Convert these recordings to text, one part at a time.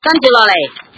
跟住落嚟，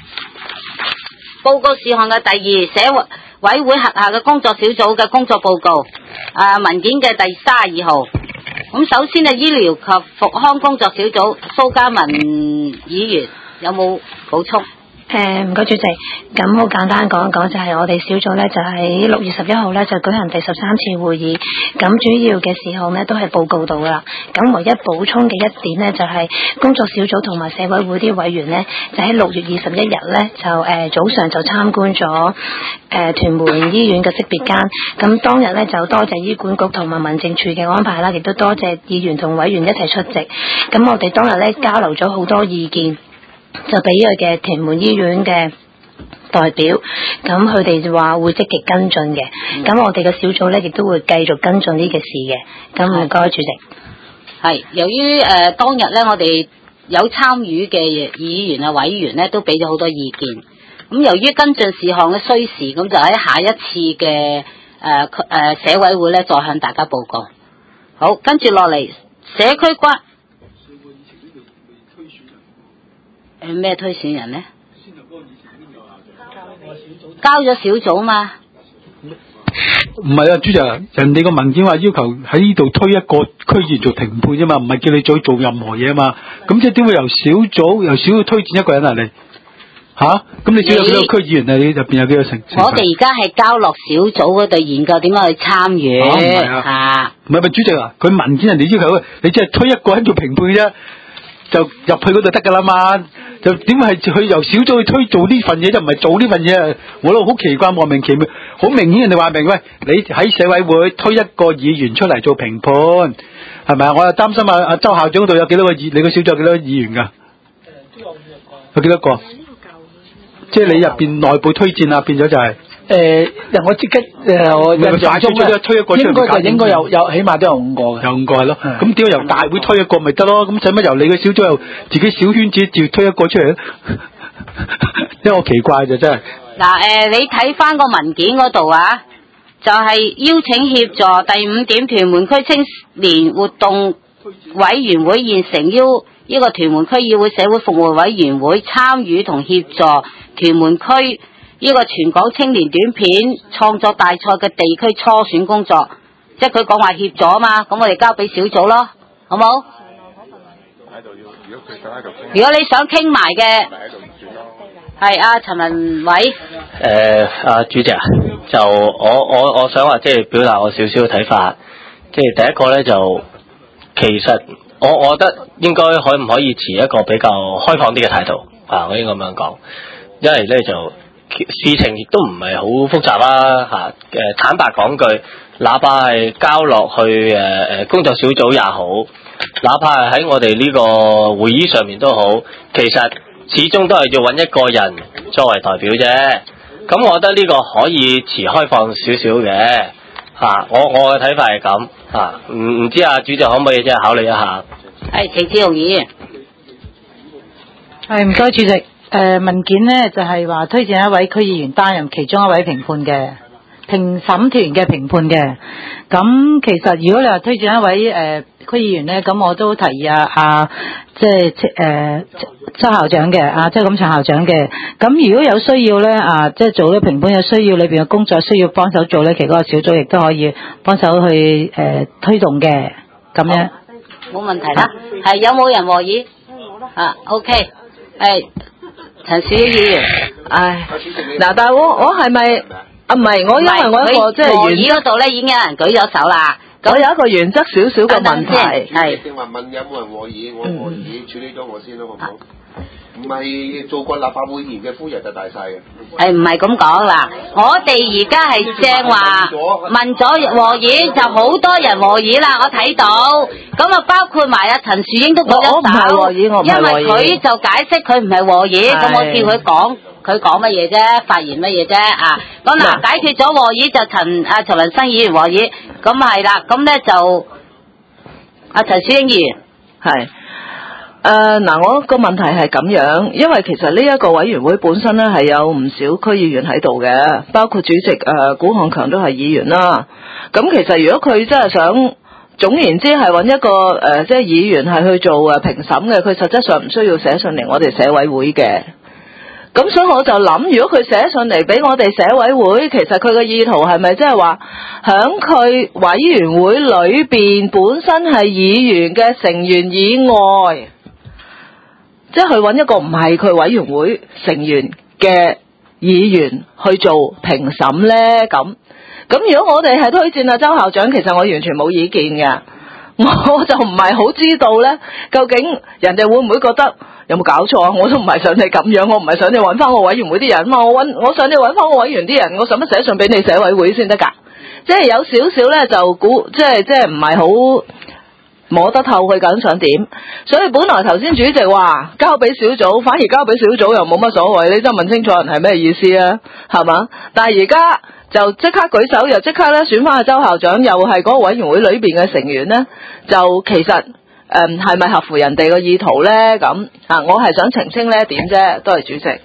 報告事項嘅第二，社委會轄下嘅工作小組嘅工作報告，文件嘅第32號。咁首先係醫療及復康工作小組，蘇嘉文議員有冇補充？ 唔該主席，咁好簡單講一講，就係我哋小組咧就喺6月11號咧就舉行第13次會議，咁主要嘅事項咧都係報告到啦。咁唯一補充嘅一點咧就係工作小組同埋社委會啲委員咧就喺6月21日咧就早上就參觀咗屯門醫院嘅識別間，咁當日咧就多謝醫管局同埋民政處嘅安排啦，亦都多謝議員同委員一齊出席。咁我哋當日咧交流咗好多意見。就俾佢嘅屯門醫院嘅代表，咁佢哋就話會積極跟進嘅，咁我哋嘅小組咧亦都會繼續跟進呢件事嘅。咁唔該主席。 係由於當日咧，我哋有參與嘅議員啊委員咧都俾咗好多意見。咁由於跟進事項嘅需時，咁就喺下一次嘅社委會咧再向大家報告。好，跟住落嚟社區關。咩推選人呢？交咗小組嘛？ 唔係啊，主席，人哋個文件話要求喺呢度推一個區議員做評判啫嘛，唔係叫你再做任何嘢嘛。咁即係點會由小組推薦一個人啊？你咁你少有幾多區議員啊？你入邊有幾多成？ 我哋而家係交落小組嗰度研究點樣去參與。 唔係主席啊，佢文件人哋要求你只係推一個人做評判啫。就入去嗰度得噶啦嘛，就點會係佢由小組去推做呢份嘢，就唔係做呢份嘢？我都好奇怪，莫名其妙，好明顯人哋話明，喂，你喺社委會推一個議員出嚟做評判，係咪啊？我又擔心阿周校長嗰度有幾多個議，你個小組有幾多個議員噶？有幾多個？即係你入邊內部推薦啊，變咗就係。 我即刻我印象中咧， 推一個出嚟應該有起碼都有5個嘅。 有5個係咯，咁點解由大會推一個咪得咯？咁使乜由你嘅小組又自己小圈子照推一個出嚟咧？因為我奇怪就真係。 嗱，你睇翻個文件嗰度啊，就係邀請協助第5點，屯門區青年活動委員會現成邀呢個屯門區議會社會服務委員會參與同協助屯門區呢個全港青年短片創作大賽嘅地區初選工作，即係佢講話協助啊嘛，咁我哋交俾小組咯，好冇？如果你想傾埋嘅，係阿陳文偉。 主席啊，就我想話即係表達我少少嘅睇法，即係第一個咧就其實我覺得應該可唔可以持一個比較開放啲嘅態度我應該咁樣講，因為咧就。事情亦都唔係好複雜啦坦白講句，哪怕係交落去工作小組也好，哪怕係喺我哋呢個會議上面都好，其實始終都係要揾一個人作為代表啫。咁我覺得呢個可以持開放少少嘅我嘅睇法係咁唔知主席可唔可以即係考慮一下？ 係程志雄議員。 係唔該主席。文件呢就係話推薦一位區議員擔任其中一位評判嘅評審團嘅評判嘅。咁其實如果你話推薦一位區議員呢，咁我都提議即係周校長嘅即係咁陳校長嘅。咁如果有需要呢即係做咗評判有需要，裏邊嘅工作需要幫手做呢，其實嗰個小組亦都可以幫手去推動嘅咁樣。 冇問題啦。係有冇人和議？OK。陳小英議員， 但係我係咪唔係我因為我一個即係原則嗰度咧已經有人舉咗手啦。 我有一個原則少少嘅問題， 係正話問有冇人和議，我和議處理咗我先咯，好唔好？唔係做過立法會議員嘅夫人就大晒嘅。 係唔係咁講啦？我哋而家係正話問咗和議，就好多人和議啦。我睇到，咁啊包括埋陳樹英都舉咗手。 我唔係和議，我唔係和議。 因為佢就解釋佢唔係和議，咁我叫佢講，佢講乜嘢啫？發言乜嘢啫？咁解決咗和議就陳文生議員和議，咁係啦。咁咧就陳樹英議員係。我個問題係咁樣，因為其實呢一個委員會本身咧係有唔少區議員喺度嘅，包括主席古漢強都係議員啦。咁其實如果佢真係想，總言之係揾一個即係議員係去做評審嘅，佢實質上唔需要寫信嚟我哋社委會嘅。 咁所以我就諗，如果佢寫信嚟俾我哋社委會，其實佢嘅意圖係咪即係話，響佢委員會裏邊本身係議員嘅成員以外，即係去揾一個唔係佢委員會成員嘅議員去做評審呢？咁如果我哋係推薦周校長，其實我完全冇意見嘅，我就唔係好知道呢，究竟人哋會唔會覺得有冇搞錯啊？我都唔係想你咁樣，我唔係想你揾翻我委員會啲人嘛，我想你揾翻我委員啲人，我使乜寫信俾你社委會先得㗎？即係有少少呢，就估，即係唔係好摸得透佢究竟想點，所以本來頭先主席話交俾小組，反而交俾小組又冇乜所謂，你真係問清楚人係咩意思啊？係嘛？但係而家就即刻舉手，又即刻咧選翻阿周校長，又係嗰個委員會裏邊嘅成員咧，就其實係咪合乎人哋嘅意圖咧？咁啊，我係想澄清呢一點啫。多謝主席。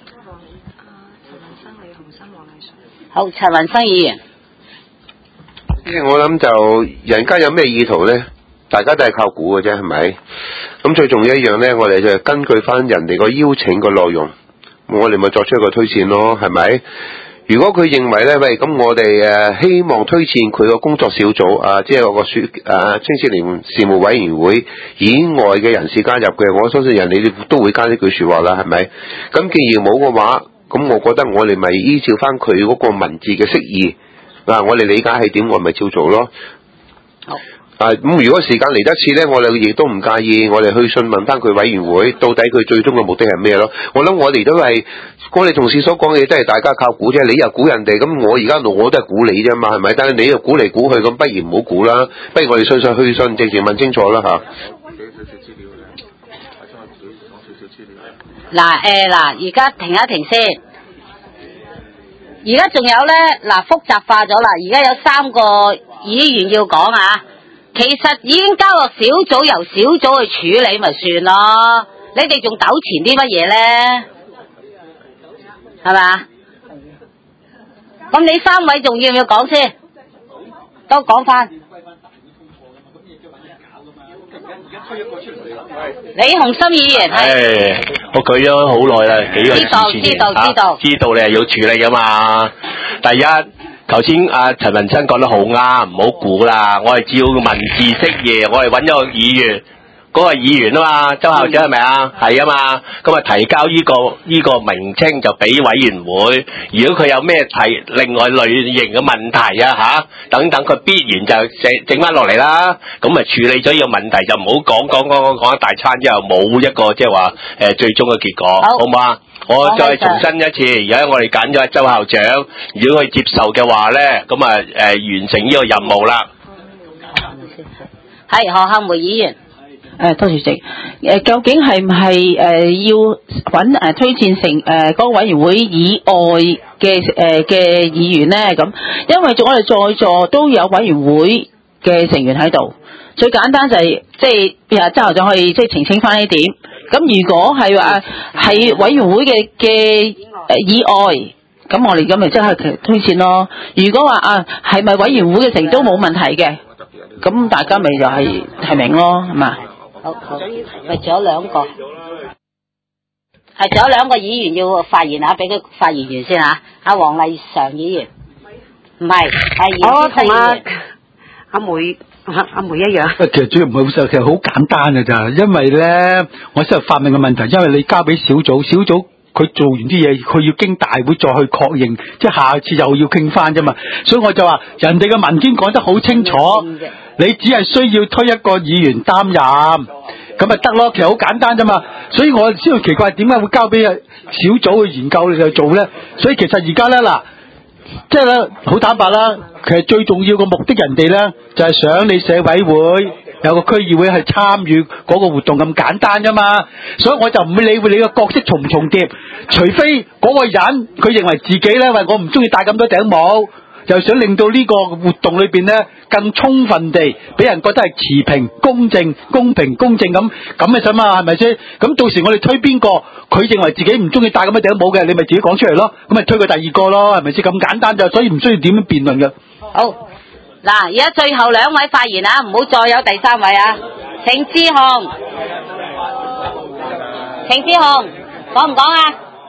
好，陳雲生議員。 我諗就人家有咩意圖咧？大家都係靠估嘅啫，係咪？咁最重要一樣咧，我哋就根據翻人哋個邀請個內容，我哋咪作出一個推薦咯，係咪？如果佢認為咧，喂，咁我哋希望推薦佢個工作小組即係個青少年事務委員會以外嘅人士加入嘅，我相信人哋都會加呢句說話啦，係咪？咁既然冇嘅話，咁我覺得我哋咪依照翻佢嗰個文字嘅釋義，我哋理解係點，我咪照做咯。好。咁如果時間嚟得切咧，我哋亦都唔介意，我哋去訊問翻佢委員會，到底佢最終嘅目的係咩咯？我諗我哋都係，我哋同事所講嘅嘢都係大家靠估啫。你又估人哋，咁我而家我都係估你啫嘛，係咪？但係你又估嚟估去，咁不如唔好估啦，不如我哋去信，直接問清楚啦嚇。 而家停一停先。而家仲有咧，複雜化咗啦。而家有3個議員要講啊。其實已經交落小組，由小組去處理咪算咯。你哋仲糾纏啲乜嘢咧？係嘛？咁你3位仲要唔要講先？都講翻。李鴻心議員係。 我舉咗好耐啦，幾個知道知道你係要處理噶嘛。第一。頭先陳文生講得好啱，唔好估啦。我係照文字釋義，我係揾咗個議員，嗰個議員啊嘛，周校長係咪啊？係啊嘛。咁提交呢個名稱就俾委員會。如果佢有咩另外類型嘅問題等等，佢必然就整翻落嚟啦。咁咪處理咗呢個問題，就唔好講一大餐之後冇一個即係話最終嘅結果，好唔好啊？我再重申一次，而家我哋揀咗阿周校長，如果佢接受嘅話咧，咁完成呢個任務啦。 係何孝梅議員。 多謝主席。究竟係唔係要揾推薦成嗰個委員會以外嘅議員咧？咁因為我哋在座都有委員會嘅成員喺度，最簡單就係即係周校長可以即係澄清翻呢點。咁如果係話係委員會嘅以外，咁我哋咁咪即係推薦咯。如果話係咪委員會嘅成員都冇問題嘅，咁大家咪就係提名咯，係嘛？ 好，咪仲有2個，係仲有2個議員要發言俾佢發言完先嚇。阿黃麗常議員，唔係我同阿梅一樣。 其實主要唔係好實，其實好簡單嘅咋，因為咧，我先係發明嘅問題，因為你交俾小組佢做完啲嘢，佢要經大會再去確認，即係下次又要傾翻啫嘛。所以我就話，人哋嘅文件講得好清楚，你只係需要推一個議員擔任，咁咪得咯。其實好簡單啫嘛。所以我先好奇怪點解會交俾小組去研究你去做咧？所以其實而家咧嗱。即係咧，好坦白啦，其實最重要嘅目的，人哋咧就係想你社委會有個區議會係參與嗰個活動咁簡單啫嘛。所以我就唔會理會你個角色重唔重疊，除非嗰個人佢認為自己咧，喂，我唔中意戴咁多頂帽，就想令到呢個活動裏邊咧更充分地俾人覺得係持平、公正、公平、公正咁嘅啫嘛，係咪先？咁到時我哋推邊個，佢認為自己唔中意戴咁多頂帽嘅，你咪自己講出嚟咯，咁咪推佢第2個咯，係咪先？咁簡單就，所以唔需要點樣辯論嘅。 好，嗱，而家最後2位發言啊，唔好再有第3位啊。程志雄講唔講啊？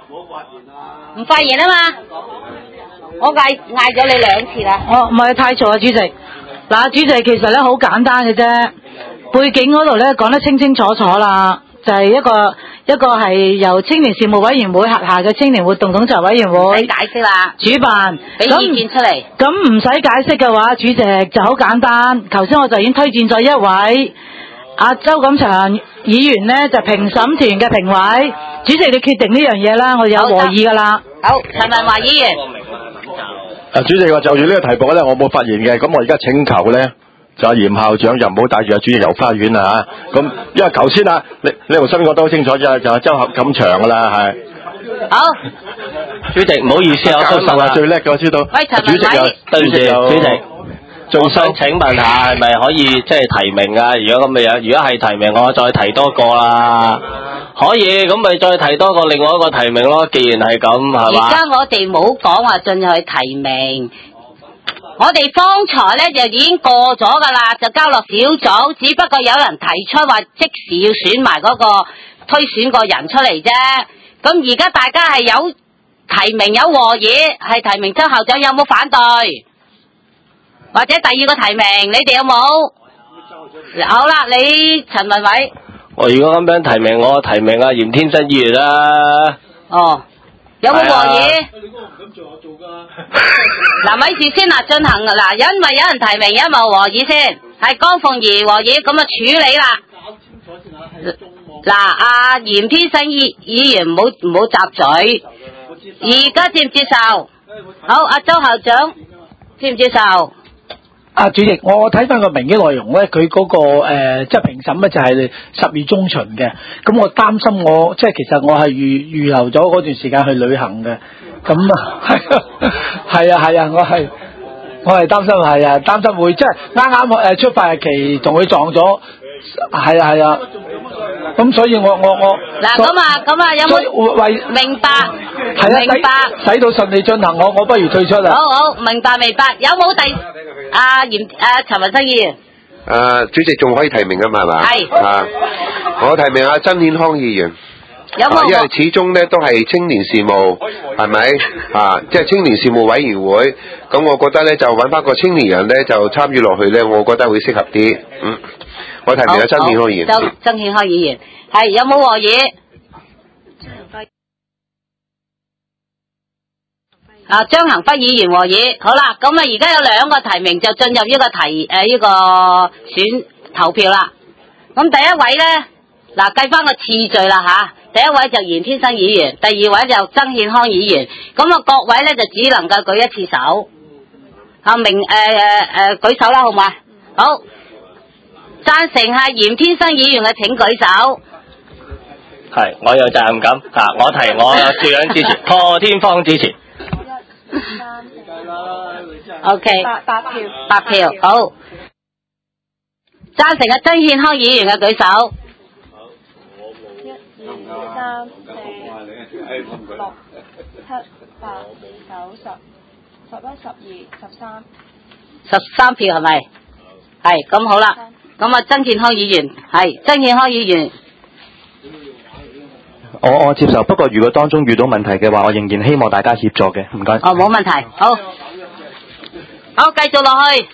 唔發言啊嘛，我嗌咗你2次啦。 哦，唔係太錯啊，主席。嗱，主席其實咧好簡單嘅啫，背景嗰度咧講得清清楚楚啦，就係一個係由青年事務委員會轄下嘅青年活動統籌委員會你解釋啦， 主辦， 俾意見出嚟。 咁唔使解釋嘅話，主席就好簡單。頭先我就已經推薦咗一位阿周錦祥議員呢，就評審團嘅評委。主席你決定呢樣嘢啦，我有和議噶啦。 好，陳文華議員。 主席話就住呢個題目咧，我冇發言嘅，咁我而家請求咧，就阿嚴校長就唔好帶住阿主席遊花園啦嚇。咁因為頭先啊，你同新講得好清楚啫，就係周錦祥噶啦，係。 好， 主席唔好意思，我收手啦。 最叻嘅我知道。 喂，陳文偉。 對唔住，主席。我想請問下，係咪可以即係提名啊？如果咁嘅樣，如果係提名，我再提多個啦。可以，咁咪再提多個另外一個提名咯。既然係咁，係嘛？ 而家我哋冇講話進去提名，我哋方才咧就已經過咗噶啦，就交落小組，只不過有人提出話即時要選埋嗰個推選個人出嚟啫。咁而家大家係有提名有和議，係提名周校長，有冇反對？或者第二個提名，你哋有冇？好啦，你陳文偉。 我如果咁樣提名，我提名阿嚴天真議員啦。 哦，有冇和議？你嗰個唔敢做我做㗎。嗱，咪住先嗱，進行嗱，因為有人提名，有冇和議先？係江鳳儀和議，咁啊處理啦。搞清楚先嚇，係中網。嗱，阿嚴天真議員唔好插嘴。而家接唔接受？好，阿周校長接唔接受？ 主席，我睇翻個名嘅內容咧，佢嗰個即係評審咧就係10月中旬嘅。咁我擔心即係其實我係預留咗嗰段時間去旅行嘅。咁係啊，我係擔心擔心會即係啱出發日期同佢撞咗。係啊。咁所以我嗱咁啊，有冇明白？係啊，明白。 使到順利進行，我不如退出啦。 好，明白。有冇陳文生議員？ 主席仲可以提名㗎嘛，係嘛？係。我提名阿曾健康議員。 有冇？ 因為始終咧都係青年事務，係咪？即係青年事務委員會。咁我覺得咧就揾翻個青年人咧就參與落去咧，我覺得會適合啲。我提名阿曾健康議員。 曾健康議員係有冇和議？張恒輝議員和議，好啦，咁啊而家有2個提名就進入呢個選投票啦。咁第一位咧，嗱計翻個次序啦吓，第一位就嚴天生議員，第二位就曾健康議員。咁啊各位咧就只能夠舉一次手，舉手啦好嘛？好，贊成係嚴天生議員嘅請舉手。 係，我有責任感我提我照樣支持，破天荒支持。 OK， 8票，好。贊成嘅曾健康議員嘅舉手。1、2、3、4、5、6、7、8、9、10、11、12、13。13票係咪？係，咁好啦。咁啊，曾健康議員係曾健康議員。 我接受，不過如果當中遇到問題嘅話，我仍然希望大家協助嘅，唔該。 冇問題，好，繼續落去。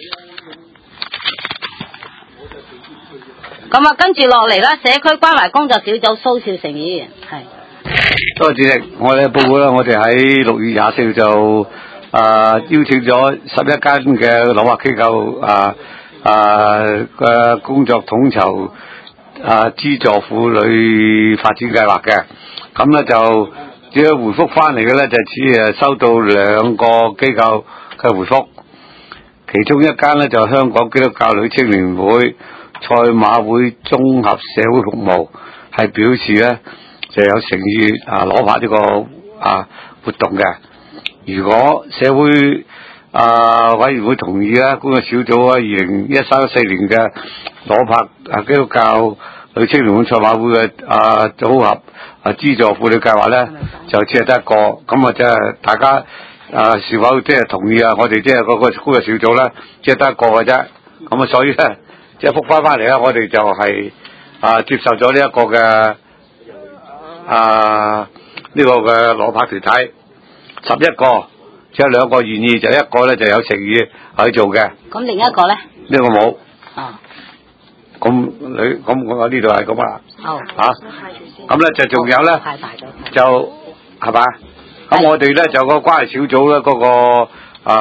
咁啊，跟住落嚟啦，社區關懷工作小組蘇少成議員係。 多謝主席，我哋報告啦，我哋喺6月24號就邀請咗11間嘅立法機構嘅工作統籌。資助婦女發展計劃嘅，咁咧就只係回覆翻嚟嘅咧，就只收到2個機構嘅回覆，其中一間咧就香港基督教女青年會賽馬會綜合社會服務，係表示咧就有誠意攞拍呢個活動嘅。如果社會委員會同意啦，工作小組2013-14年嘅攞拍基督教女青年會賽馬會嘅組合資助婦女計劃咧，就只係得1個，咁即係大家是否即係同意我哋即係嗰個工作小組咧，只係得1個嘅啫，咁所以咧即係覆翻嚟咧，我哋就係接受咗呢一個嘅呢個嘅攞拍團體11個，只有2個願意，就1個咧就有誠意去做嘅。 咁另一個咧？ 呢個冇。 哦。 咁我呢度係咁啦。 好。 咁咧就仲有咧，就係嘛？咁我哋咧就個關係小組咧嗰個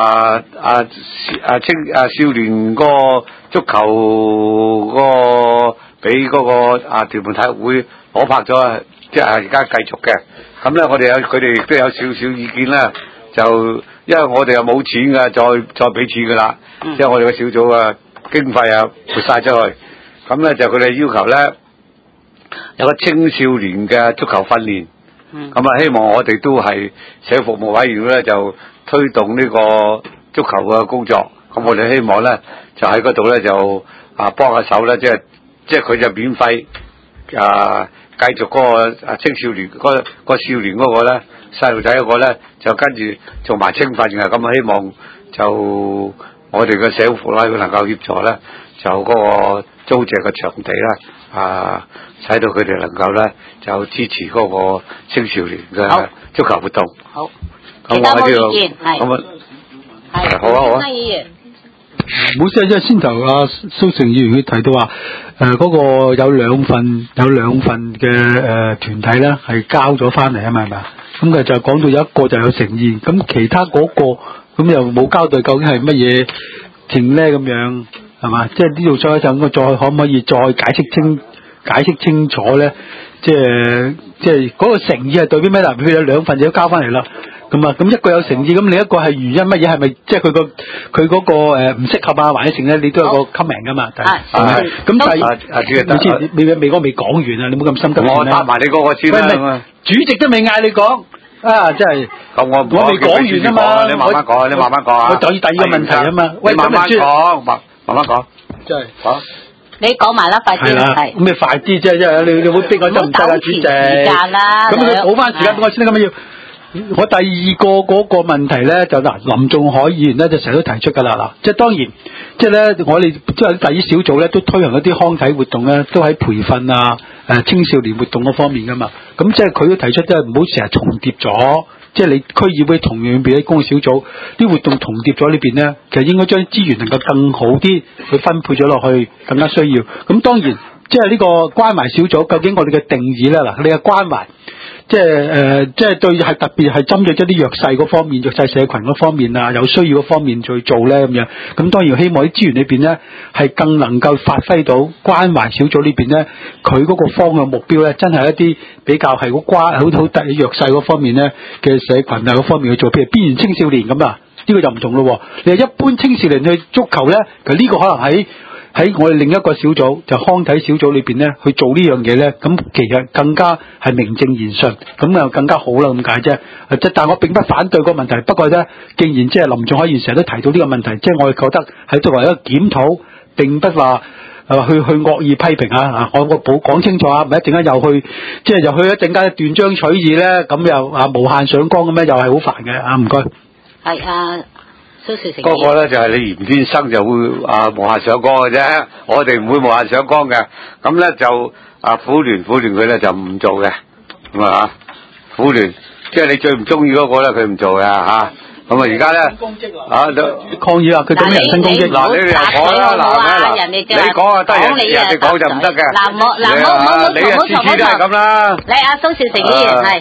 少年嗰個足球個俾嗰個屯門體育會攞拍咗，即係而家繼續嘅。咁咧我哋佢哋亦都有少少意見啦，就因為我哋又冇錢噶，再俾錢噶啦，即係我哋個小組經費撥晒出去。咁咧就佢哋要求咧有個青少年嘅足球訓練。咁希望我哋都係社會服務委員會咧就推動呢個足球嘅工作。咁我哋希望咧就喺嗰度咧就幫下手咧，即係佢就免費繼續嗰個青少年嗰個少年嗰個咧細路仔嗰個咧就跟住做埋青訓嘅。咁希望就我哋嘅社會服務委員會能夠協助咧，就嗰個租借嘅場地啦，使到佢哋能夠咧就支持嗰個青少年嘅足球活動。 好。 咁我喺呢度。咁係。 好啊。 議員。 冇事，因為先頭蘇成議員佢提到話，嗰個有兩份嘅團體咧係交咗翻嚟啊嘛，係咪？咁佢就講到有一個就有誠意，咁其他嗰個咁又冇交代究竟係乜嘢情咧咁樣係嘛？即係呢度再就再可唔可以再解釋清楚咧？即係嗰個誠意係對邊咩啦？佢有兩份嘢都交翻嚟啦。咁一個有誠意，咁另一個係原因乜嘢？係咪即係佢嗰個唔適合啊？或者成咧，你都有個 comment 噶嘛？係咪？咁但係你未講完啊！你唔好咁心急。 我答埋你嗰個先啦。 主席都未嗌你講啊！真係。咁我未講完啊嘛！ 你慢慢講，你慢慢講啊！ 我等於第二個問題啊嘛。 喂，慢慢講，慢慢講。 真係講。 你講埋啦，快啲。係。咁你快啲啫，因為你會逼我得唔得啊，主席？時間啦。咁你補翻時間俾我先啦，咁要。我第二個嗰個問題咧就林仲海議員咧就成日都提出噶啦嗱，即係當然，即係咧我哋即係第一小組咧都推行一啲康體活動咧，都喺培訓青少年活動嗰方面噶嘛，咁即係佢都提出即係唔好成日重疊咗，即係你區議會同樣邊啲公共小組啲活動重疊咗呢邊咧，其實應該將資源能夠更好啲去分配咗落去，更加需要。咁當然即係呢個關懷小組，究竟我哋嘅定義咧嗱，你嘅關懷。即係對係特別係針對一啲弱勢嗰方面、弱勢社群嗰方面有需要嗰方面去做咧咁樣。咁當然希望啲資源裏邊咧係更能夠發揮到關懷小組呢邊咧，佢嗰個方向目標咧，真係一啲比較係好弱勢嗰方面咧嘅社群嗰方面去做，譬如邊緣青少年咁啊，呢個就唔同咯。你係一般青少年去足球咧，其實呢個可能喺我哋另一個小組就康體小組裏邊咧去做呢樣嘢咧，咁其實更加係名正言順，咁啊更加好啦咁解啫。但係我並不反對個問題，不過咧，既然即係林仲海議員成日都提到呢個問題，即係我哋覺得係作為一個檢討，並不話去惡意批評啊！我講清楚啊，唔係一陣間又去一陣間斷章取義咧，咁又無限上綱咁樣，又係好煩嘅啊！唔該。係嗰個咧就係你嚴先生就會無限上綱嘅啫，我哋唔會無限上綱嘅。咁咧就婦聯佢咧就唔做嘅，咁啊婦聯即係你最唔中意嗰個咧，佢唔做嘅嚇。咁啊而家咧抗議啊！佢做咩人身攻擊？ 嗱你又講啦嗱，你講啊得人哋講就唔得嘅。你啊次次都係咁啦。 你阿蘇兆成議員係。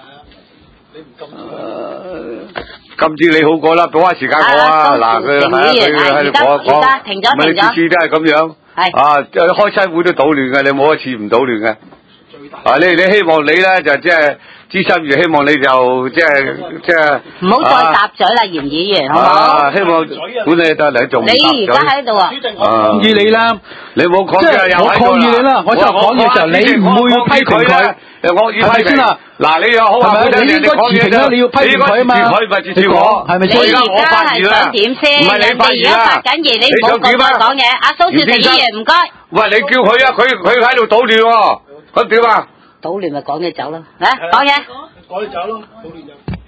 今次你好過啦，俾翻時間我啊！嗱，佢喺度講，唔係你次次都係咁樣，開親會都搗亂嘅，你冇一次唔搗亂嘅。你希望你咧就即係資深員，希望你就即係唔好再搭嘴啦，嚴議員，好唔好？ 希望管理得你仲你而家喺度啊？ 抗議你啦！ 你冇講嘅， 我抗議你啦！我就講嘢時候，你唔會批評佢。 我要批評啦！嗱，你又好話好聽，你應該持平啦，你要批評佢啊嘛！佢咪支持我，係咪先？ 你而家係想點先？ 唔係你發言啦！ 你而家發緊言，你唔好咁樣講嘢。阿蘇兆成議員，唔該。 喂，你叫佢啊！佢喺度搗亂喎，咁點啊？ 搗亂咪趕佢走咯，講嘢。 趕佢走咯，搗亂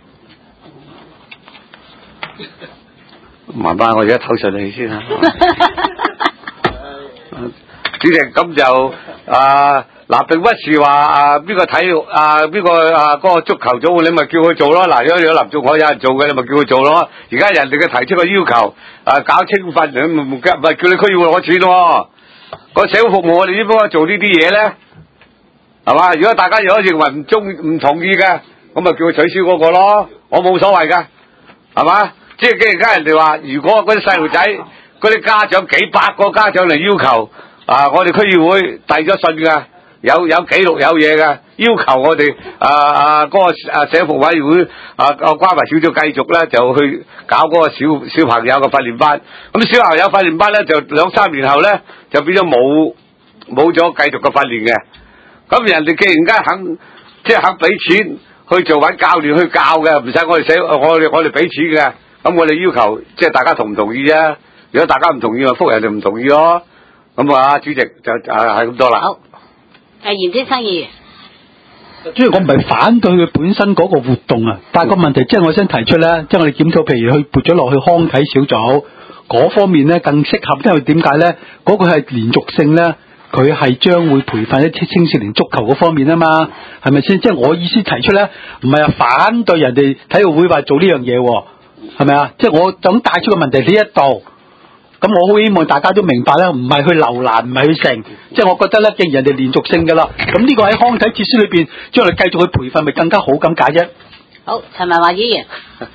就。 慢慢，我而家唞順你先啊！主席咁就嗱，並不是話邊個體育邊個嗰個足球組你咪叫佢做咯。嗱，如果有林仲海有人做嘅，你咪叫佢做咯。而家人哋嘅提出個要求搞清訓，你唔係叫你區議會攞錢喎。個社會服務我哋應該做呢啲嘢咧，係嘛？如果大家如果認為唔同意嘅，咁咪叫佢取消嗰個咯，我冇所謂㗎，係嘛？即係既然家人哋話，如果嗰啲細路仔嗰啲家長幾百個家長嚟要求我哋區議會遞咗信㗎。有記錄有嘢嘅，要求我哋嗰個社福委員會關懷小組繼續咧就去搞嗰個小朋友嘅訓練班。咁小朋友訓練班咧就2-3年後咧就變咗冇咗繼續嘅訓練嘅。咁人哋既然肯俾錢去做揾教練去教嘅，唔使我哋俾錢嘅。咁我哋要求即係大家同唔同意啊？如果大家唔同意，咪覆人哋唔同意咯。咁主席就係咁多啦。 好。嚴天生議員， 主要我唔係反對佢本身嗰個活動啊，但係個問題即係我想提出咧，即係我哋檢討，譬如去撥咗落去康體小組嗰方面咧，更適合，因為點解咧？嗰個係連續性咧，佢係將會培訓一啲青少年足球嗰方面啊嘛，係咪先？即係我意思提出咧，唔係反對人哋體育會話做呢樣嘢，係咪啊？即係我想帶出個問題呢一度。咁我好希望大家都明白啦，唔係去留難，唔係去成，即係我覺得咧，既然人哋連續性噶啦，咁呢個喺康體設施裏邊，將來繼續去培訓，咪更加好咁解啫。 好，陳文華議員。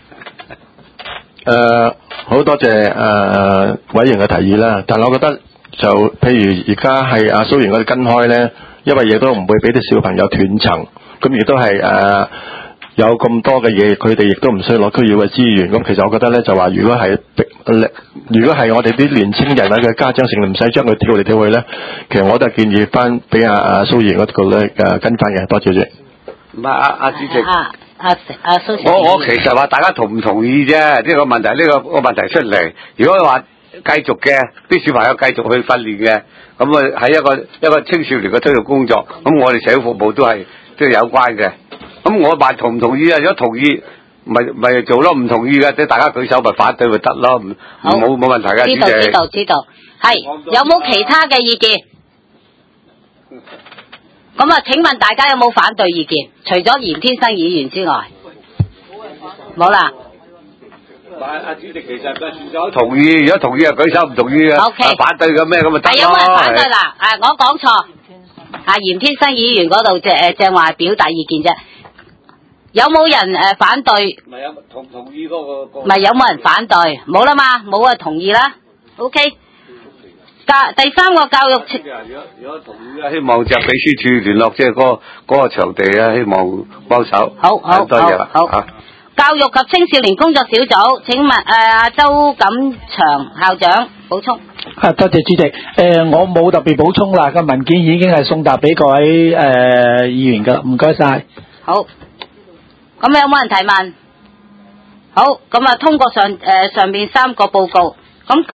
好多謝委員嘅提議啦，但係我覺得就譬如而家係蘇員我哋跟開咧，因為亦都唔會俾啲小朋友斷層，咁亦都係有咁多嘅嘢，佢哋亦都唔需要攞區議會資源。咁其實我覺得咧，就話如果係我哋啲年青人或者家長成唔使將佢跳嚟跳去咧，其實我都係建議翻俾蘇議員嗰度咧跟翻嘅。多謝主席。 唔係主席。 蘇議員。 我其實話大家同唔同意啫？呢個問題個問題出嚟，如果話繼續嘅啲小朋友繼續去訓練嘅，咁喺一個青少年嘅推動工作，咁我哋社會服務都係有關嘅。咁我話同唔同意啊？如果同意，咪做咯；唔同意嘅，即係大家舉手咪反對咪得咯，冇問題嘅。 知道，係有冇其他嘅意見？咁請問大家有冇反對意見？除咗嚴天生議員之外，冇啦。 主席其實佢算咗同意，如果同意就舉手，唔同意嘅反對嘅咩咁咪得咯。 有冇人反對啦？我講錯。嚴天生議員嗰度正話表達意見啫。有冇人反對？ 唔係有同意嗰個？ 唔係有冇人反對？冇啦嘛，冇啊同意啦。OK。第三個教育。 如果同意希望就秘書處聯絡即係嗰個場地啊，希望幫手。 好， 多謝啦。 好。教育及青少年工作小組，請問周錦祥校長補充。 多謝主席。我冇特別補充啦，個文件已經係送達俾各位議員噶啦，唔該晒。 好。咁有冇人提問？好，咁通過上面3個報告。咁